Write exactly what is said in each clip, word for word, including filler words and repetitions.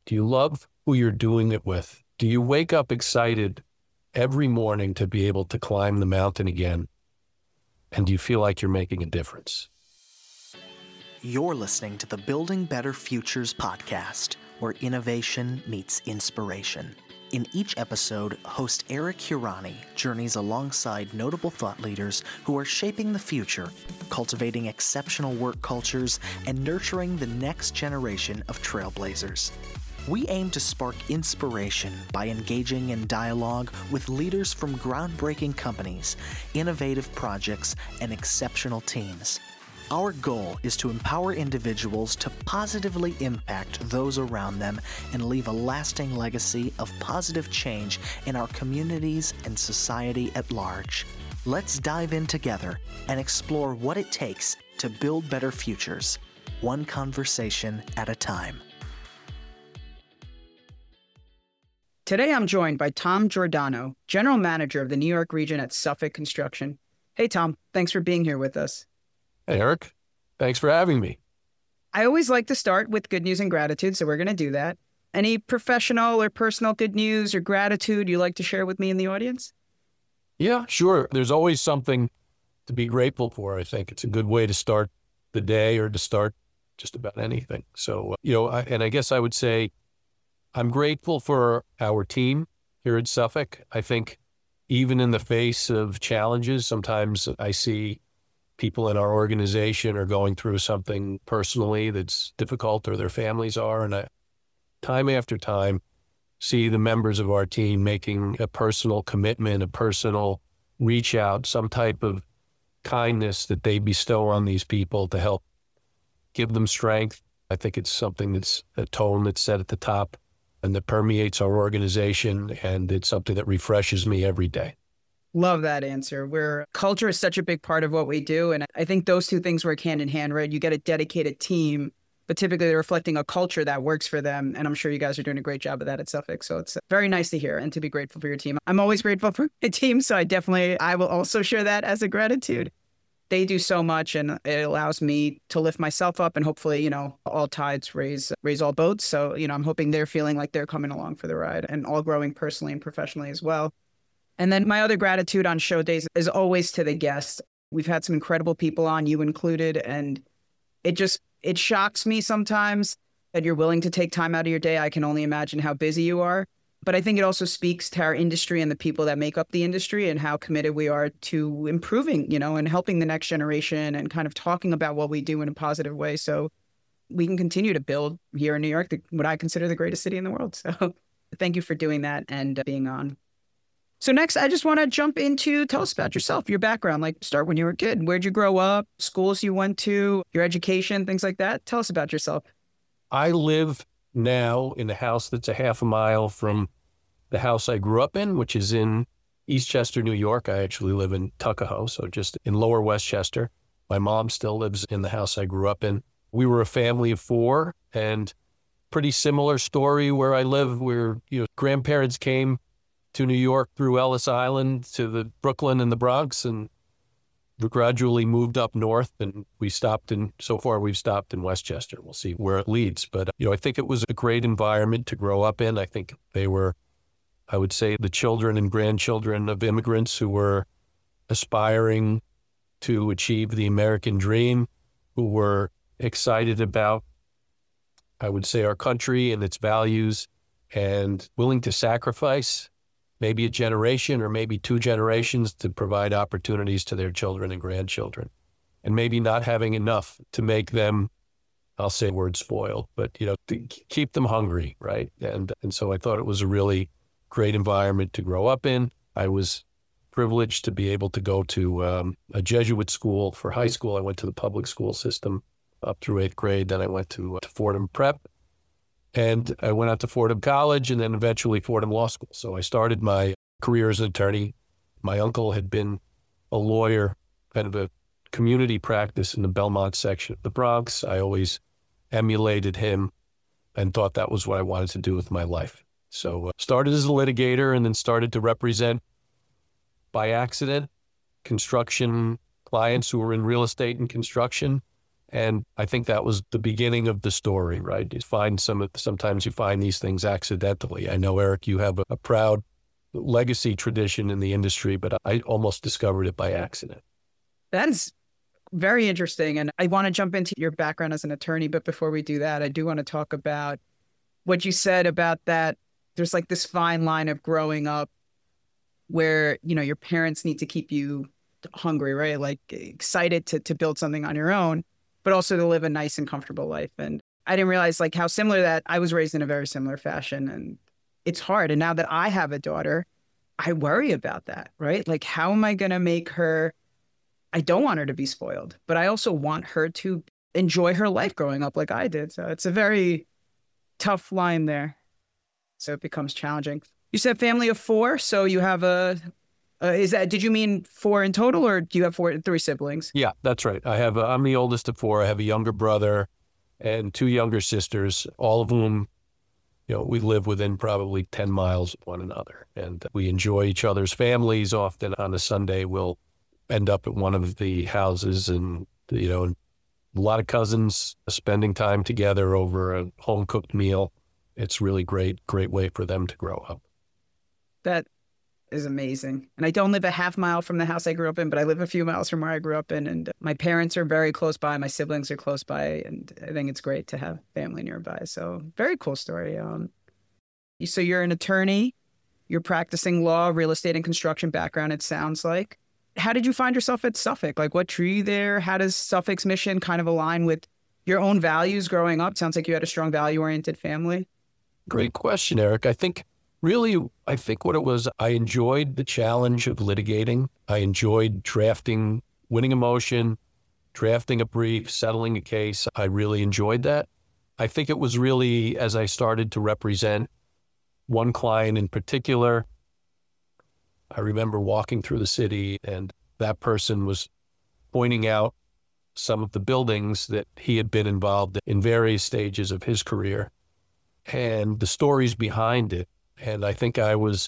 Do you love who you're doing it with? Do you wake up excited every morning to be able to climb the mountain again? And do you feel like you're making a difference? You're listening to the Building Better Futures podcast, where innovation meets inspiration. In each episode, host Eric Hurani journeys alongside notable thought leaders who are shaping the future, cultivating exceptional work cultures, and nurturing the next generation of trailblazers. We aim to spark inspiration by engaging in dialogue with leaders from groundbreaking companies, innovative projects, and exceptional teams. Our goal is to empower individuals to positively impact those around them and leave a lasting legacy of positive change in our communities and society at large. Let's dive in together and explore what it takes to build better futures, one conversation at a time. Today, I'm joined by Tom Giordano, General Manager of the New York region at Suffolk Construction. Hey, Tom, thanks for being here with us. Hey, Eric. Thanks for having me. I always like to start with good news and gratitude, so we're going to do that. Any professional or personal good news or gratitude you'd like to share with me in the audience? Yeah, sure. There's always something to be grateful for. I think it's a good way to start the day or to start just about anything. So, you know, I, and I guess I would say I'm grateful for our team here at Suffolk. I think even in the face of challenges, sometimes I see people in our organization are going through something personally that's difficult, or their families are. And I, time after time, see the members of our team making a personal commitment, a personal reach out, some type of kindness that they bestow on these people to help give them strength. I think it's something that's a tone that's set at the top and that permeates our organization, and it's something that refreshes me every day. Love that answer. Where culture is such a big part of what we do. And I think those two things work hand in hand, right? You get a dedicated team, but typically they're reflecting a culture that works for them. And I'm sure you guys are doing a great job of that at Suffolk. So it's very nice to hear and to be grateful for your team. I'm always grateful for my team. So I definitely, I will also share that as a gratitude. They do so much, and it allows me to lift myself up, and hopefully, you know, all tides raise raise all boats. So, you know, I'm hoping they're feeling like they're coming along for the ride and all growing personally and professionally as well. And then my other gratitude on show days is always to the guests. We've had some incredible people on, you included, and it just, it shocks me sometimes that you're willing to take time out of your day. I can only imagine how busy you are. But I think it also speaks to our industry and the people that make up the industry and how committed we are to improving, you know, and helping the next generation and kind of talking about what we do in a positive way. So we can continue to build here in New York, the, what I consider the greatest city in the world. So thank you for doing that and uh, being on. So next, I just want to jump into, tell us about yourself, your background, like start when you were a kid. Where'd you grow up, schools you went to, your education, things like that. Tell us about yourself. I live now in a house that's a half a mile from the house I grew up in, which is in Eastchester, New York. I actually live in Tuckahoe, so just in Lower Westchester. My mom still lives in the house I grew up in. We were a family of four, and pretty similar story where I live, where, you know, grandparents came to New York through Ellis Island to the Brooklyn and the Bronx, and we gradually moved up north, and we stopped in, so far we've stopped in Westchester. We'll see where it leads. But, you know, I think it was a great environment to grow up in. I think they were, I would say, the children and grandchildren of immigrants who were aspiring to achieve the American dream, who were excited about, I would say, our country and its values, and willing to sacrifice maybe a generation or maybe two generations to provide opportunities to their children and grandchildren, and maybe not having enough to make them, I'll say word spoiled, but, you know, to keep them hungry, right? And and so I thought it was a really great environment to grow up in. I was privileged to be able to go to um, a Jesuit school for high school. I went to the public school system up through eighth grade. Then I went to, uh, to Fordham Prep, and I went out to Fordham College, and then eventually Fordham Law School. So I started my career as an attorney. My uncle had been a lawyer, kind of a community practice in the Belmont section of the Bronx. I always emulated him and thought that was what I wanted to do with my life. So uh, started as a litigator, and then started to represent, by accident, construction clients who were in real estate and construction. And I think that was the beginning of the story, right? You find some, sometimes you find these things accidentally. I know, Eric, you have a, a proud legacy tradition in the industry, but I almost discovered it by accident. That is very interesting. And I want to jump into your background as an attorney. But before we do that, I do want to talk about what you said about that. There's like this fine line of growing up where, you know, your parents need to keep you hungry, right? Like excited to, to build something on your own, but also to live a nice and comfortable life. And I didn't realize like how similar that I was raised in a very similar fashion, and it's hard. And now that I have a daughter, I worry about that, right? Like, how am I going to make her, I don't want her to be spoiled, but I also want her to enjoy her life growing up like I did. So it's a very tough line there. So it becomes challenging. You said family of four. So you have a, uh, is that, did you mean four in total, or do you have four, three siblings? Yeah, that's right. I have, a, I'm the oldest of four. I have a younger brother and two younger sisters, all of whom, you know, we live within probably ten miles of one another, and we enjoy each other's families. Often on a Sunday, we'll end up at one of the houses, and, you know, a lot of cousins spending time together over a home-cooked meal. It's really great, great way for them to grow up. That is amazing. And I don't live a half mile from the house I grew up in, but I live a few miles from where I grew up in. And my parents are very close by. My siblings are close by. And I think it's great to have family nearby. So very cool story. Um, so you're an attorney. You're practicing law, real estate, and construction background, it sounds like. How did you find yourself at Suffolk? Like, what drew you there? How does Suffolk's mission kind of align with your own values growing up? Sounds like you had a strong value-oriented family. Great question, Eric. I think really, I think what it was, I enjoyed the challenge of litigating. I enjoyed drafting, winning a motion, drafting a brief, settling a case. I really enjoyed that. I think it was really as I started to represent one client in particular. I remember walking through the city, and that person was pointing out some of the buildings that he had been involved in various stages of his career and the stories behind it. And I think I was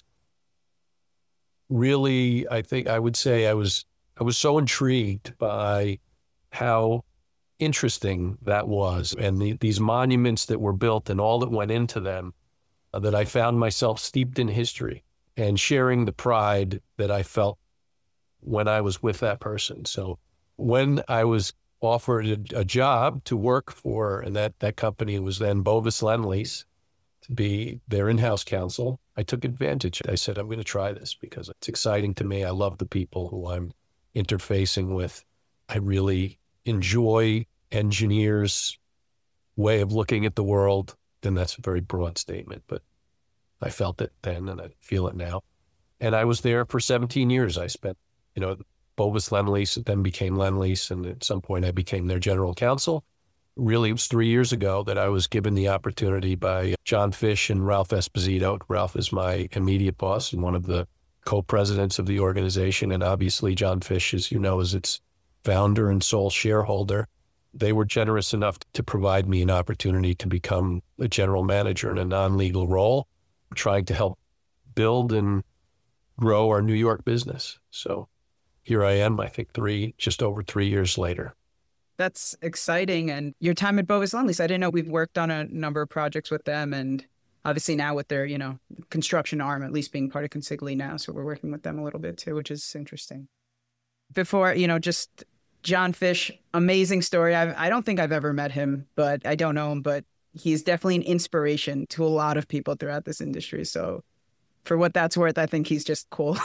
really, I think I would say I was, I was so intrigued by how interesting that was, and the, these monuments that were built and all that went into them, uh, that I found myself steeped in history and sharing the pride that I felt when I was with that person. So when I was offered a, a job to work for, and that, that company was then Bovis Lendlease, to be their in-house counsel, I took advantage. I said, I'm going to try this because it's exciting to me. I love the people who I'm interfacing with. I really enjoy engineers' way of looking at the world. And that's a very broad statement, but I felt it then and I feel it now. And I was there for seventeen years. I spent, you know, Bovis Lendlease, then became Lendlease, and at some point I became their general counsel. Really, it was three years ago that I was given the opportunity by John Fish and Ralph Esposito. Ralph is my immediate boss and one of the co-presidents of the organization. And obviously John Fish, as you know, is its founder and sole shareholder. They were generous enough to provide me an opportunity to become a general manager in a non-legal role, trying to help build and grow our New York business. So here I am, I think three, just over three years later. That's exciting. And your time at Bovis Lendlease, I didn't know. We've worked on a number of projects with them, and obviously now with their, you know, construction arm, at least being part of Consigli now. So we're working with them a little bit too, which is interesting. Before, you know, just John Fish, amazing story. I've, I don't think I've ever met him, but I don't know him, but he's definitely an inspiration to a lot of people throughout this industry. So for what that's worth, I think he's just cool.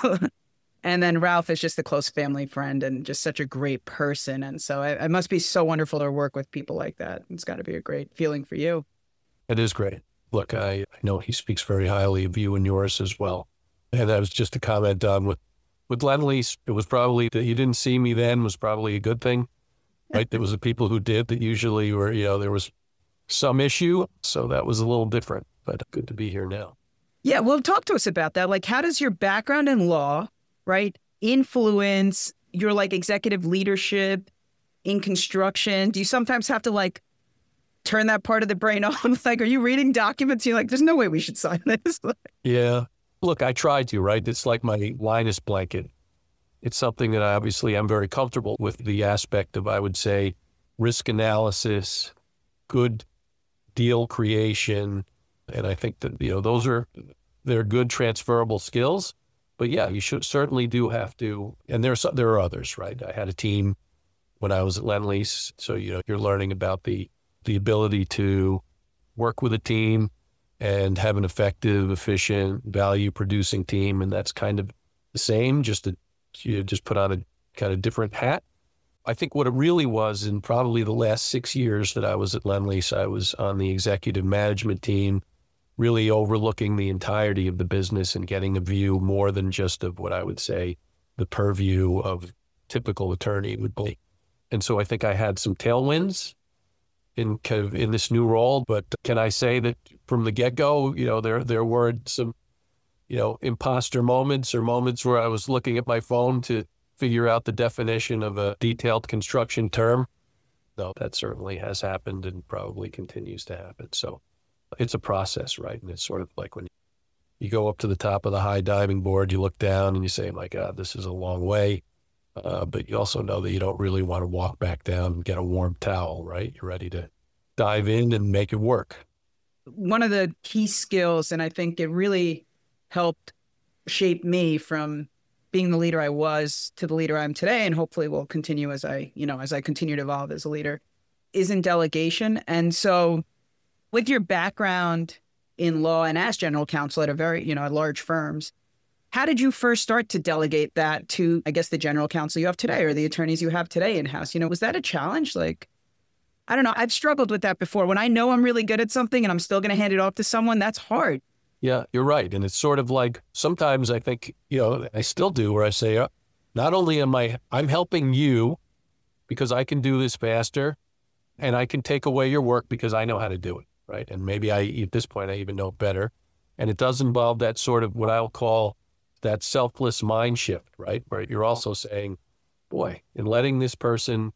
And then Ralph is just a close family friend and just such a great person. And so it, it must be so wonderful to work with people like that. It's got to be a great feeling for you. It is great. Look, I, I know he speaks very highly of you and yours as well. And that was just a comment on with, with Lendlease. It was probably that you didn't see me then was probably a good thing, right? There was the people who did that usually were, you know, there was some issue. So that was a little different, but good to be here now. Yeah. Well, talk to us about that. Like, how does your background in law, right, influence your like executive leadership in construction? Do you sometimes have to like turn that part of the brain off? Like, are you reading documents? You're like, there's no way we should sign this. Yeah. Look, I try to, right? It's like my Linus blanket. It's something that I obviously I'm very comfortable with, the aspect of, I would say, risk analysis, good deal creation. And I think that, you know, those are, they're good transferable skills. But yeah, you should certainly do have to, and there's, there are others, right? I had a team when I was at Lendlease. So, you know, you're learning about the, the ability to work with a team and have an effective, efficient, value-producing team. And that's kind of the same, just to, you just put on a kind of different hat. I think what it really was in probably the last six years that I was at Lendlease, I was on the executive management team, really overlooking the entirety of the business and getting a view more than just of what I would say the purview of typical attorney would be. And so I think I had some tailwinds in kind of in this new role. But can I say that from the get-go, you know, there there were some, you know, imposter moments or moments where I was looking at my phone to figure out the definition of a detailed construction term? No, that certainly has happened and probably continues to happen. So it's a process, right? And it's sort of like when you go up to the top of the high diving board, you look down and you say, my God, this is a long way. Uh, but you also know that you don't really want to walk back down and get a warm towel, right? You're ready to dive in and make it work. One of the key skills, and I think it really helped shape me from being the leader I was to the leader I am today, and hopefully will continue as I, you know, as I continue to evolve as a leader, is in delegation. And so with your background in law and as general counsel at a very, you know, at large firms, how did you first start to delegate that to, I guess, the general counsel you have today or the attorneys you have today in-house? You know, was that a challenge? Like, I don't know. I've struggled with that before. When I know I'm really good at something and I'm still going to hand it off to someone, that's hard. Yeah, you're right. And it's sort of like, sometimes I think, you know, I still do where I say, uh, not only am I, I'm helping you because I can do this faster and I can take away your work because I know how to do it, right? And maybe I, at this point, I even know better. And it does involve that sort of what I'll call that selfless mind shift, right? Where you're also saying, boy, in letting this person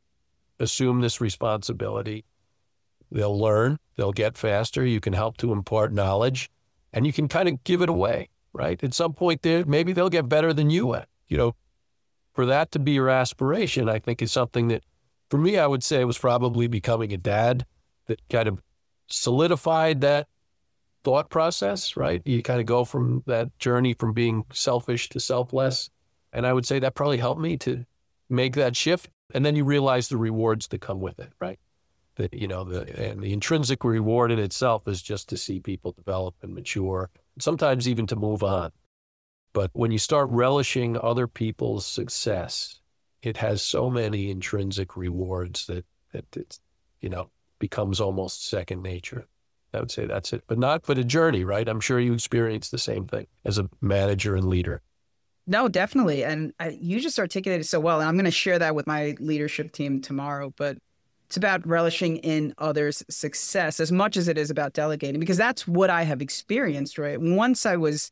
assume this responsibility, they'll learn, they'll get faster, you can help to impart knowledge, and you can kind of give it away, right? At some point there, maybe they'll get better than you at. You know, for that to be your aspiration, I think is something that, for me, I would say was probably becoming a dad that kind of solidified that thought process, right? You kind of go from that journey from being selfish to selfless. And I would say that probably helped me to make that shift. And then you realize the rewards that come with it, right? That, you know, the and the intrinsic reward in itself is just to see people develop and mature, sometimes even to move on. But when you start relishing other people's success, it has so many intrinsic rewards that, that it's, you know, becomes almost second nature. I would say that's it, but not for the journey, right? I'm sure you experience the same thing as a manager and leader. No, definitely. And I, you just articulated so well. And I'm going to share that with my leadership team tomorrow. But it's about relishing in others' success as much as it is about delegating, because that's what I have experienced, right? Once I was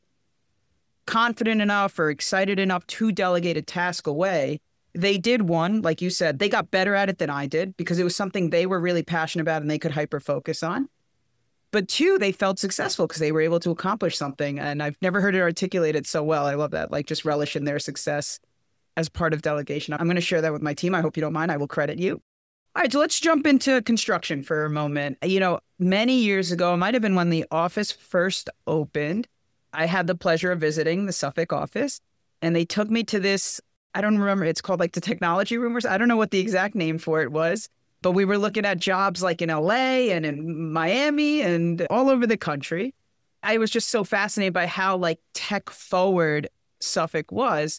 confident enough or excited enough to delegate a task away, they did one, like you said, they got better at it than I did because it was something they were really passionate about and they could hyper focus on. But two, they felt successful because they were able to accomplish something. And I've never heard it articulated so well. I love that. Like just relish in their success as part of delegation. I'm going to share that with my team. I hope you don't mind. I will credit you. All right, so let's jump into construction for a moment. You know, many years ago, it might have been when the office first opened, I had the pleasure of visiting the Suffolk office, and they took me to this, I don't remember, it's called like the technology room or something. I don't know what the exact name for it was. But we were looking at jobs like in L A and in Miami and all over the country. I was just so fascinated by how like tech forward Suffolk was.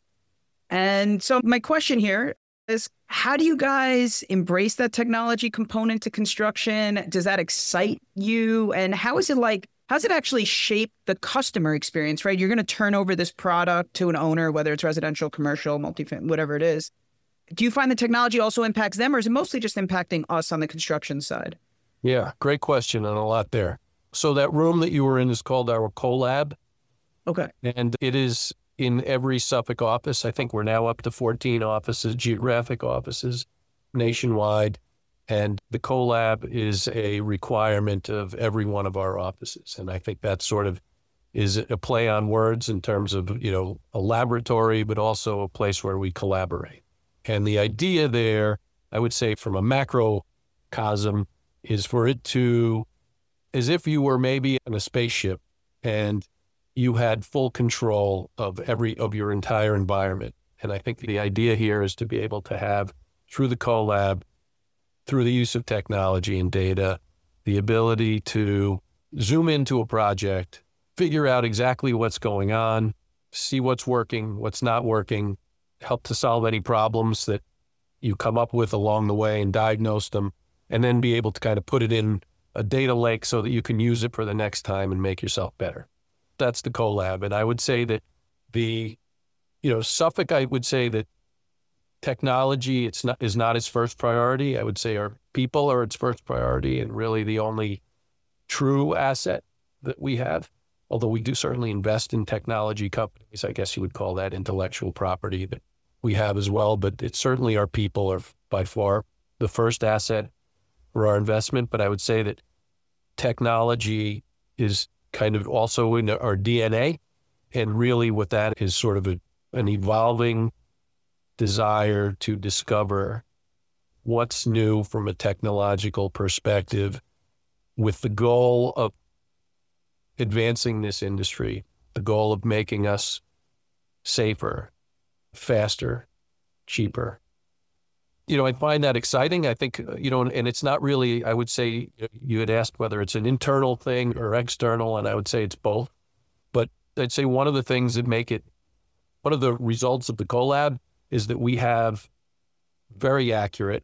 And so my question here is, how do you guys embrace that technology component to construction? Does that excite you? And how is it like, how does it actually shape the customer experience, right? You're going to turn over this product to an owner, whether it's residential, commercial, multifamily, whatever it is. Do you find the technology also impacts them, or is it mostly just impacting us on the construction side? Yeah, great question and a lot there. So that room that you were in is called our CoLab. Okay. And it is in every Suffolk office. I think we're now up to fourteen offices, geographic offices nationwide. And the CoLab is a requirement of every one of our offices. And I think that sort of is a play on words in terms of, you know, a laboratory, but also a place where we collaborate. And the idea there, I would say from a macrocosm, is for it to, as if you were maybe in a spaceship and you had full control of every, of your entire environment. And I think the idea here is to be able to have, through the CoLab, through the use of technology and data, the ability to zoom into a project, figure out exactly what's going on, see what's working, what's not working, help to solve any problems that you come up with along the way and diagnose them, and then be able to kind of put it in a data lake so that you can use it for the next time and make yourself better. That's the CoLab. And I would say that the, you know, Suffolk, I would say that technology it's not is not its first priority. I would say our people are its first priority and really the only true asset that we have. Although we do certainly invest in technology companies, I guess you would call that intellectual property that we have as well. But it's certainly our people are by far the first asset for our investment. But I would say that technology is kind of also in our D N A. And really what that is sort of a, an evolving desire to discover what's new from a technological perspective with the goal of advancing this industry, the goal of making us safer, faster, cheaper. You know, I find that exciting. I think, you know, and it's not really, I would say, you had asked whether it's an internal thing or external, and I would say it's both. But I'd say one of the things that make it, one of the results of the CoLab is that we have very accurate,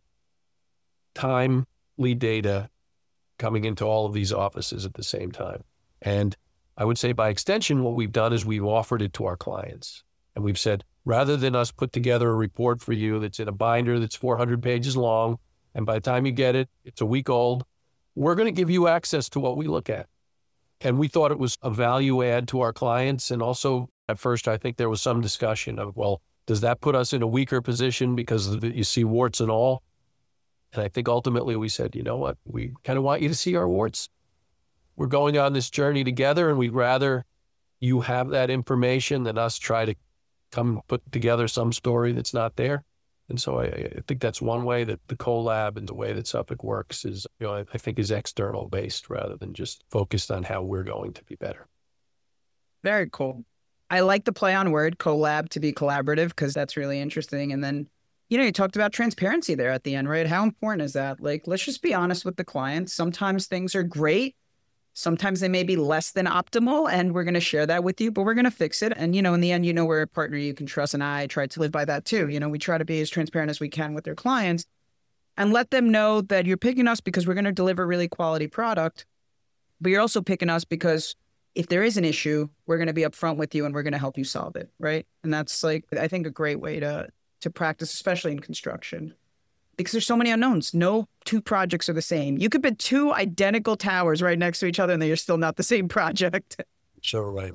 timely data coming into all of these offices at the same time. And I would say by extension, what we've done is we've offered it to our clients. And we've said, rather than us put together a report for you that's in a binder that's four hundred pages long, and by the time you get it, it's a week old, we're going to give you access to what we look at. And we thought it was a value add to our clients. And also, at first, I think there was some discussion of, well, does that put us in a weaker position because you see warts and all? And I think ultimately we said, you know what, we kind of want you to see our warts. We're going on this journey together, and we'd rather you have that information than us try to come put together some story that's not there. And so I, I think that's one way that the CoLab and the way that Suffolk works is, you know, I, I think is external based rather than just focused on how we're going to be better. Very cool. I like the play on word, CoLab, to be collaborative, because that's really interesting. And then, you know, you talked about transparency there at the end, right? How important is that? Like, let's just be honest with the clients. Sometimes things are great. Sometimes they may be less than optimal, and we're going to share that with you, but we're going to fix it. And, you know, in the end, you know, we're a partner you can trust. And I try to live by that too. You know, we try to be as transparent as we can with their clients and let them know that you're picking us because we're going to deliver really quality product, but you're also picking us because if there is an issue, we're going to be upfront with you and we're going to help you solve it. Right. And that's like, I think, a great way to, to practice, especially in construction, because there's so many unknowns. No two projects are the same. You could put two identical towers right next to each other and they're still not the same project. Sure, right.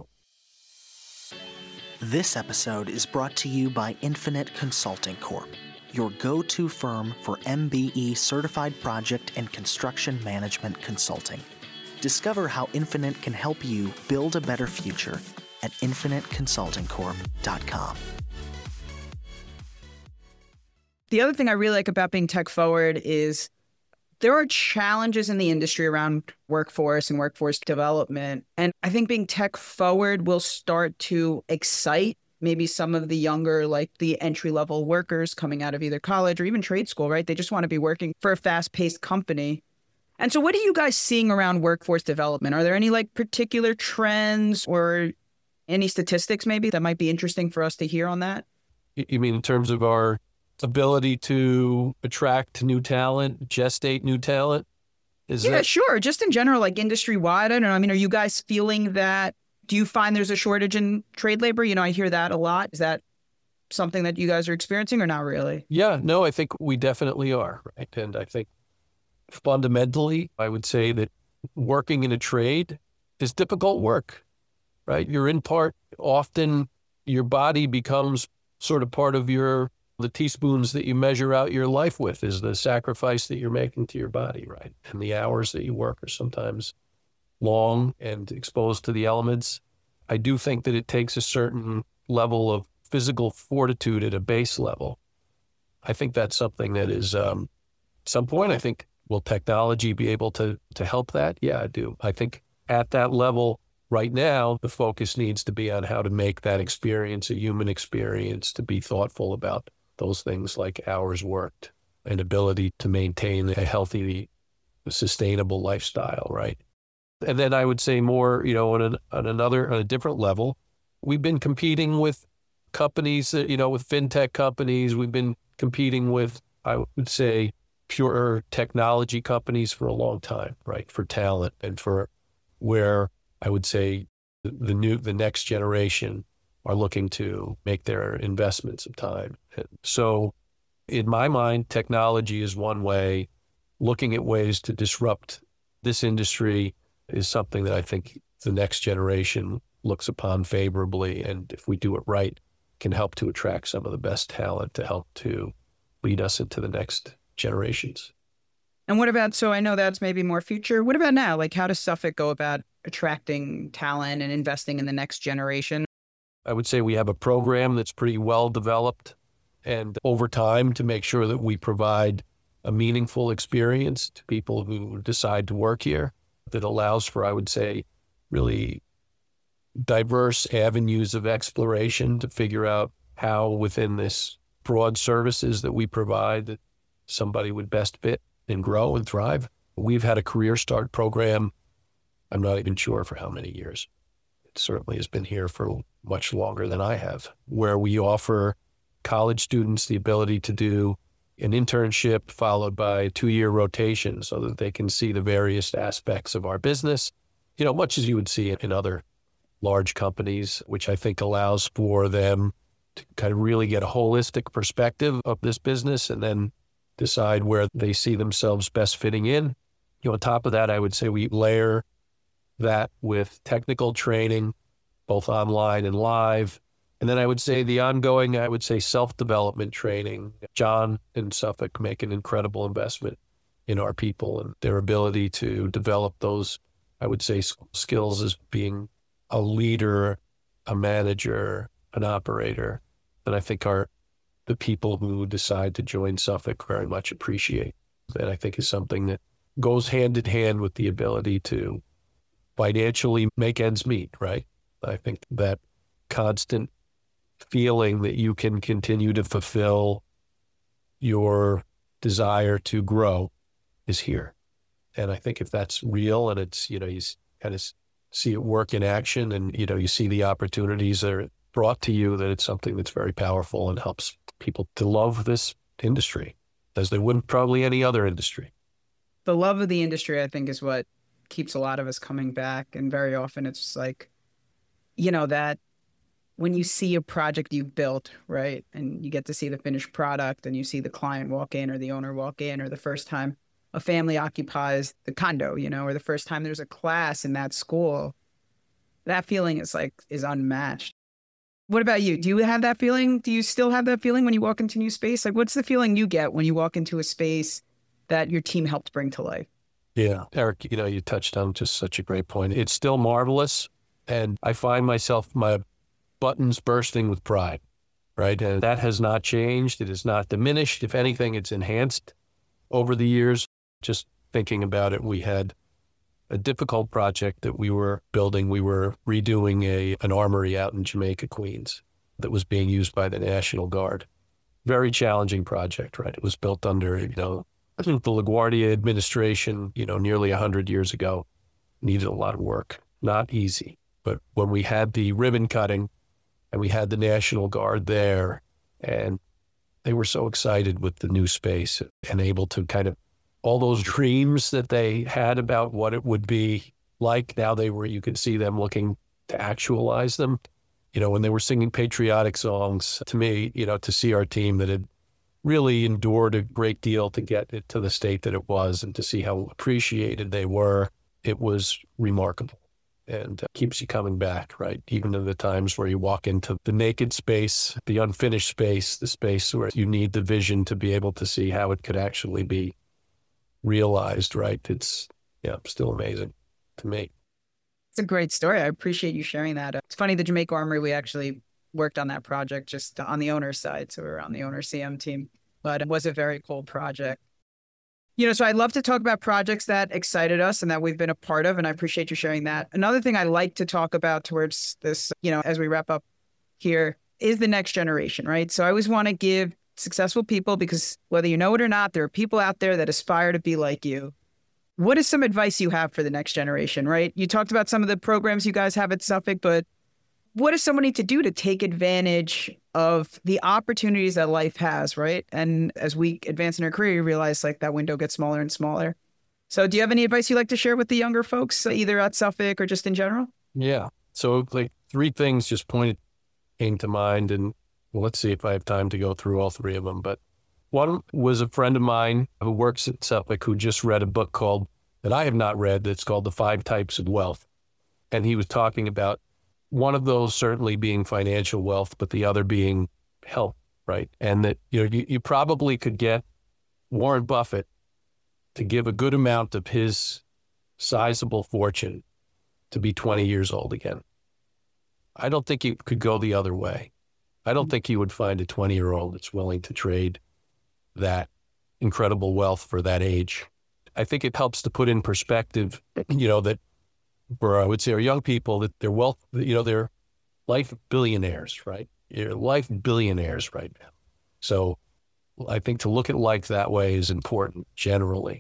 This episode is brought to you by Infinite Consulting Corp, your go-to firm for M B E certified project and construction management consulting. Discover how Infinite can help you build a better future at infinite consulting corp dot com. The other thing I really like about being tech forward is there are challenges in the industry around workforce and workforce development. And I think being tech forward will start to excite maybe some of the younger, like the entry level workers coming out of either college or even trade school, right? They just want to be working for a fast paced company. And so what are you guys seeing around workforce development? Are there any like particular trends or any statistics maybe that might be interesting for us to hear on that? You mean in terms of our ability to attract new talent, gestate new talent? Is yeah, that... sure. Just in general, like industry wide. I don't know. I mean, are you guys feeling that? Do you find there's a shortage in trade labor? You know, I hear that a lot. Is that something that you guys are experiencing or not really? Yeah, no, I think we definitely are. Right. And I think fundamentally, I would say that working in a trade is difficult work, right? You're in part, often your body becomes sort of part of your the teaspoons that you measure out your life with is the sacrifice that you're making to your body, right? And the hours that you work are sometimes long and exposed to the elements. I do think that it takes a certain level of physical fortitude at a base level. I think that's something that is um, some point, I think, will technology be able to to help that? Yeah, I do. I think at that level right now, the focus needs to be on how to make that experience a human experience, to be thoughtful about those things like hours worked and ability to maintain a healthy, sustainable lifestyle, right? And then I would say more, you know, on, an, on another, on a different level, we've been competing with companies, that, you know, with fintech companies. We've been competing with, I would say, pure technology companies for a long time, right? For talent and for where I would say the new, the next generation are looking to make their investments of time. And so in my mind, technology is one way. Looking at ways to disrupt this industry is something that I think the next generation looks upon favorably. And if we do it right, can help to attract some of the best talent to help to lead us into the next generations. And what about, so I know that's maybe more future. What about now? Like, how does Suffolk go about attracting talent and investing in the next generation? I would say we have a program that's pretty well developed and over time to make sure that we provide a meaningful experience to people who decide to work here that allows for, I would say, really diverse avenues of exploration to figure out how within this broad services that we provide that somebody would best fit and grow and thrive. We've had a career start program. I'm not even sure for how many years. It certainly has been here for much longer than I have, where we offer college students the ability to do an internship followed by a two-year rotation so that they can see the various aspects of our business, you know, much as you would see in other large companies, which I think allows for them to kind of really get a holistic perspective of this business and then decide where they see themselves best fitting in. You know, on top of that, I would say we layer that with technical training, both online and live. And then I would say the ongoing, I would say self-development training. John and Suffolk make an incredible investment in our people and their ability to develop those, I would say, skills as being a leader, a manager, an operator, that I think are the people who decide to join Suffolk very much appreciate. And I think is something that goes hand in hand with the ability to financially make ends meet, right? I think that constant feeling that you can continue to fulfill your desire to grow is here. And I think if that's real and it's, you know, you kind of see it work in action and, you know, you see the opportunities that are brought to you, that it's something that's very powerful and helps people to love this industry as they wouldn't probably any other industry. The love of the industry, I think, is what keeps a lot of us coming back. And very often it's like, you know, that when you see a project you've built, right, and you get to see the finished product and you see the client walk in or the owner walk in, or the first time a family occupies the condo, you know, or the first time there's a class in that school, that feeling is like, is unmatched. What about you? Do you have that feeling? Do you still have that feeling when you walk into a new space? Like, what's the feeling you get when you walk into a space that your team helped bring to life? Yeah, Eric, you know, you touched on just such a great point. It's still marvelous. And I find myself, my buttons bursting with pride, right? And that has not changed. It has not diminished. If anything, it's enhanced over the years. Just thinking about it, we had a difficult project that we were building. We were redoing a an armory out in Jamaica, Queens, that was being used by the National Guard. Very challenging project, right? It was built under, you know, I think the LaGuardia administration, you know, nearly one hundred years ago, needed a lot of work. Not easy. But when we had the ribbon cutting and we had the National Guard there, and they were so excited with the new space and able to kind of, all those dreams that they had about what it would be like, now they were, you could see them looking to actualize them. You know, when they were singing patriotic songs, to me, you know, to see our team that had really endured a great deal to get it to the state that it was and to see how appreciated they were, it was remarkable. And uh, keeps you coming back, right? Even in the times where you walk into the naked space, the unfinished space, the space where you need the vision to be able to see how it could actually be realized, right? It's, yeah, still amazing to me. It's a great story. I appreciate you sharing that. It's funny, the Jamaica Armory, we actually worked on that project just on the owner's side. So we were on the owner C M team, but it was a very cool project. You know, so I'd love to talk about projects that excited us and that we've been a part of, and I appreciate you sharing that. Another thing I like to talk about towards this, you know, as we wrap up here, is the next generation, right? So I always want to give successful people, because whether you know it or not, there are people out there that aspire to be like you. What is some advice you have for the next generation, right? You talked about some of the programs you guys have at Suffolk, but what does someone need to do to take advantage of the opportunities that life has, right? And as we advance in our career, you realize like that window gets smaller and smaller. So do you have any advice you'd like to share with the younger folks, either at Suffolk or just in general? Yeah. So like three things just pointed came to mind, and well, let's see if I have time to go through all three of them. But one was a friend of mine who works at Suffolk who just read a book called, that I have not read, that's called The Five Types of Wealth. And he was talking about one of those certainly being financial wealth, but the other being health, right? And that, you know, you, you probably could get Warren Buffett to give a good amount of his sizable fortune to be twenty years old again. I don't think you could go the other way. I don't think you would find a twenty-year-old that's willing to trade that incredible wealth for that age. I think it helps to put in perspective, you know, that for, I would say, our young people, that their wealth, you know, they're life billionaires, right? You're life billionaires right now. So I think to look at life that way is important generally.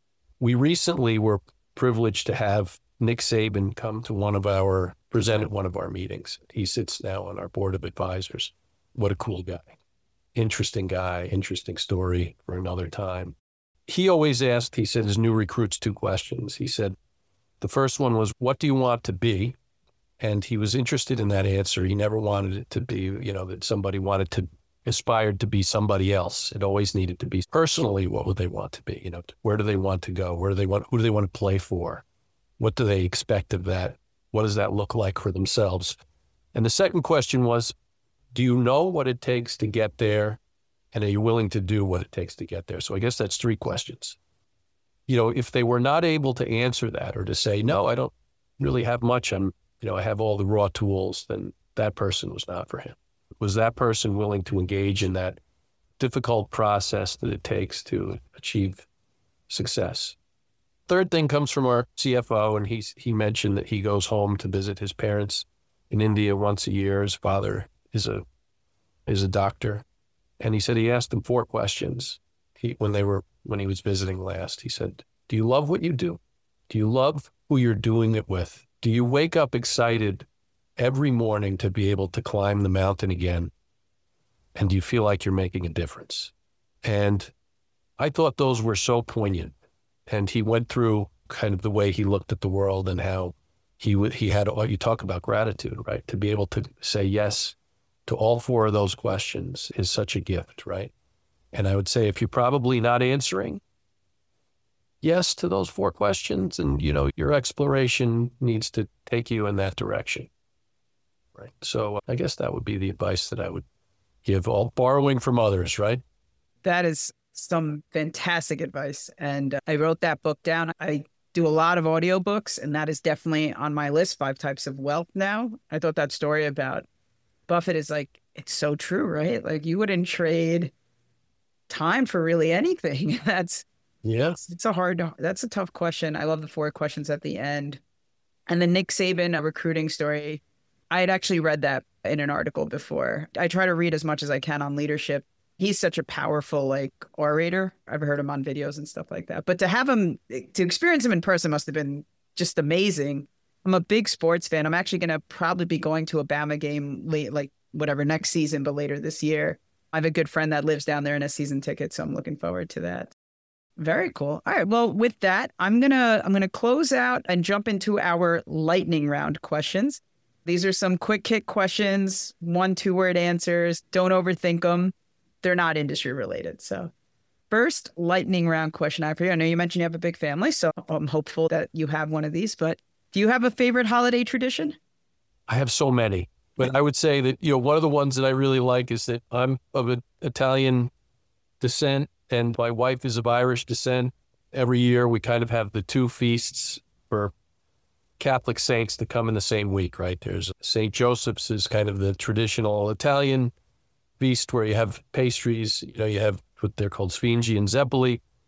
We recently were privileged to have Nick Saban come to one of our, present at one of our meetings. He sits now on our board of advisors. What a cool guy. Interesting guy, interesting story for another time. He always asked, he said his new recruits two questions. He said, the first one was, what do you want to be? And he was interested in that answer. He never wanted it to be, you know, that somebody wanted to, aspired to be somebody else. It always needed to be personally, what would they want to be? You know, where do they want to go? Where do they want, who do they want to play for? What do they expect of that? What does that look like for themselves? And the second question was, do you know what it takes to get there? And are you willing to do what it takes to get there? So I guess that's three questions. You know, if they were not able to answer that, or to say, no, I don't really have much, I'm, you know, I have all the raw tools, then that person was not for him. Was that person willing to engage in that difficult process that it takes to achieve success? Third thing comes from our C F O, and he's, he mentioned that he goes home to visit his parents in India once a year. His father is a, is a doctor. And he said he asked them four questions he, when they were, when he was visiting last. He said, do you love what you do? Do you love who you're doing it with? Do you wake up excited every morning to be able to climb the mountain again? And do you feel like you're making a difference? And I thought those were so poignant. And he went through kind of the way he looked at the world and how he w- he had, you talk about gratitude, right? To be able to say yes to all four of those questions is such a gift, right? And I would say if you're probably not answering yes to those four questions, and, you know, your exploration needs to take you in that direction, right? So I guess that would be the advice that I would give, all borrowing from others, right? That is some fantastic advice. And uh, I wrote that book down. I do a lot of audiobooks, and that is definitely on my list, Five Types of Wealth now. I thought that story about Buffett is like, it's so true, right? Like you wouldn't trade time for really anything. That's, yeah, it's, it's a hard, that's a tough question. I love the four questions at the end. And the Nick Saban a recruiting story, I had actually read that in an article before. I try to read as much as I can on leadership. He's such a powerful, like, orator. I've heard him on videos and stuff like that. But to have him, to experience him in person must have been just amazing. I'm a big sports fan. I'm actually going to probably be going to a Bama game late, like whatever, next season, but later this year. I have a good friend that lives down there and has season tickets, so I'm looking forward to that. Very cool. All right. Well, with that, I'm going to I'm going to close out and jump into our lightning round questions. These are some quick hit questions, one, two word answers. Don't overthink them. They're not industry related. So first lightning round question I have for you. I know you mentioned you have a big family, so I'm hopeful that you have one of these, but do you have a favorite holiday tradition? I have so many, but I would say that, you know, one of the ones that I really like is that I'm of an Italian descent and my wife is of Irish descent. Every year we kind of have the two feasts for Catholic saints that come in the same week, right? There's Saint Joseph's is kind of the traditional Italian feast where you have pastries, you know, you have what they're called sfingi and zeppoli.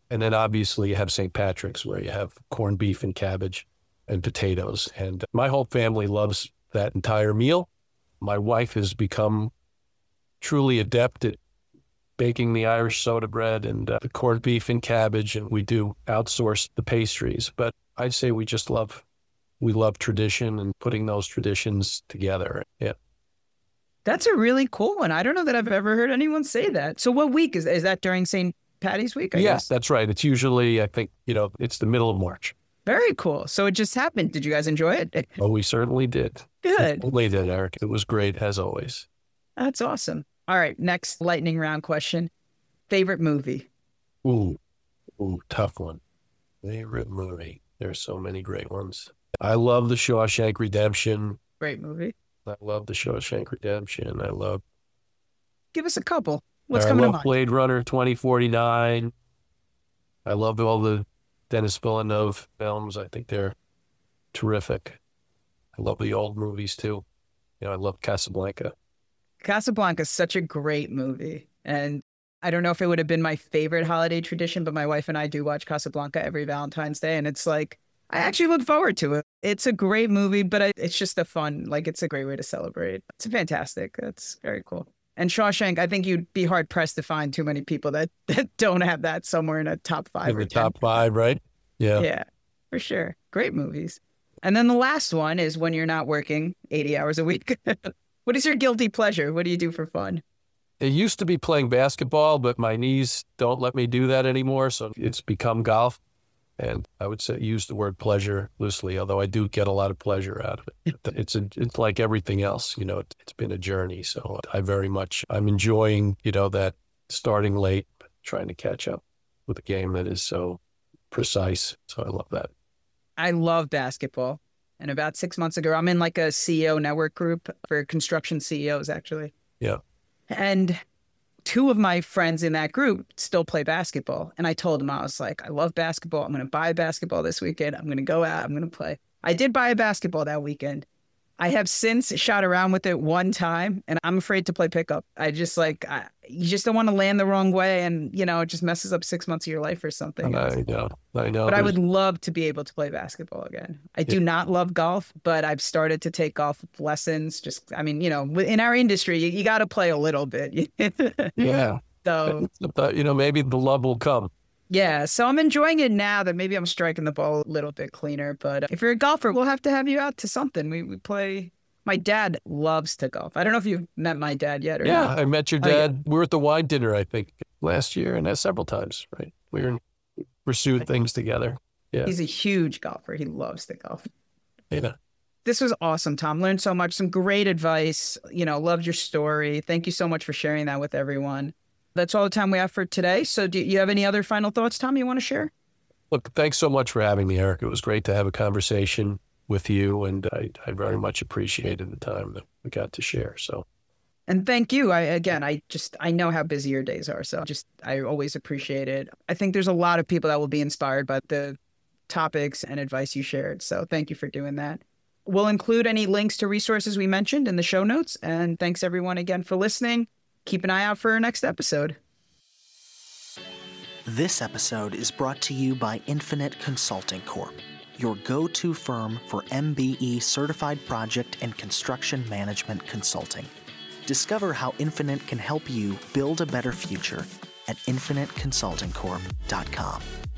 And then obviously you have Saint Patrick's where you have corned beef and cabbage and potatoes. And my whole family loves that entire meal. My wife has become truly adept at baking the Irish soda bread and uh, the corned beef and cabbage, and we do outsource the pastries. But I'd say we just love, we love tradition and putting those traditions together. Yeah. That's a really cool one. I don't know that I've ever heard anyone say that. So what week is is that during Saint Patty's week? I Yes, guess? that's right. It's usually, I think, you know, it's the middle of March. Very cool. So it just happened. Did you guys enjoy it? Oh, we certainly did. Good. We did, Eric. It was great as always. That's awesome. All right. Next lightning round question. Favorite movie? Ooh, ooh, tough one. Favorite movie. There's so many great ones. I love The Shawshank Redemption. Great movie. I love The Shawshank Redemption. I love. Give us a couple. What's I coming to love mind? Blade Runner twenty forty-nine. I love all the Denis Villeneuve films. I think they're terrific. I love the old movies too. You know, I love Casablanca. Casablanca is such a great movie. And I don't know if it would have been my favorite holiday tradition, but my wife and I do watch Casablanca every Valentine's Day. And it's like, I actually look forward to it. It's a great movie, but I, it's just a fun, like, it's a great way to celebrate. It's fantastic. That's very cool. And Shawshank, I think you'd be hard pressed to find too many people that, that don't have that somewhere in a top five In or the ten. top five, right? Yeah. Yeah, for sure. Great movies. And then the last one is when you're not working eighty hours a week. What is your guilty pleasure? What do you do for fun? It used to be playing basketball, but my knees don't let me do that anymore. So it's become golf. And I would say use the word pleasure loosely, although I do get a lot of pleasure out of it. It's a, it's like everything else, you know, it, it's been a journey. So I very much, I'm enjoying, you know, that starting late, trying to catch up with a game that is so precise. So I love that. I love basketball. And about six months ago, I'm in like a C E O network group for construction C E Os, actually. Yeah. And two of my friends in that group still play basketball. And I told them, I was like, I love basketball. I'm going to buy a basketball this weekend. I'm going to go out. I'm going to play. I did buy a basketball that weekend. I have since shot around with it one time, and I'm afraid to play pickup. I just like, I, you just don't want to land the wrong way, and, you know, it just messes up six months of your life or something. I know. I know. But I There's- would love to be able to play basketball again. I do not love golf, but I've started to take golf lessons. Just, I mean, you know, in our industry, you, you got to play a little bit. Yeah. So, But, you know, maybe the love will come. yeah. So I'm enjoying it now that maybe I'm striking the ball a little bit cleaner. But if you're a golfer, we'll have to have you out to something. We we play. My dad loves to golf. I don't know if you've met my dad yet or Yeah. not. I met your Oh, yeah. dad. We were at the wine dinner, I think, last year, and that several times, right? We were pursued things together. Yeah. He's a huge golfer. He loves to golf. Yeah. This was awesome, Tom. Learned so much, some great advice. You know, loved your story. Thank you so much for sharing that with everyone. That's all the time we have for today. So do you have any other final thoughts, Tom, you want to share? Look, thanks so much for having me, Eric. It was great to have a conversation with you, and I, I very much appreciated the time that we got to share. So, And thank you. I again, I just I know how busy your days are, so just I always appreciate it. I think there's a lot of people that will be inspired by the topics and advice you shared. So thank you for doing that. We'll include any links to resources we mentioned in the show notes. And thanks everyone again for listening. Keep an eye out for our next episode. This episode is brought to you by Infinite Consulting Corp, your go-to firm for M B E certified project and construction management consulting. Discover how Infinite can help you build a better future at infinite consulting corp dot com.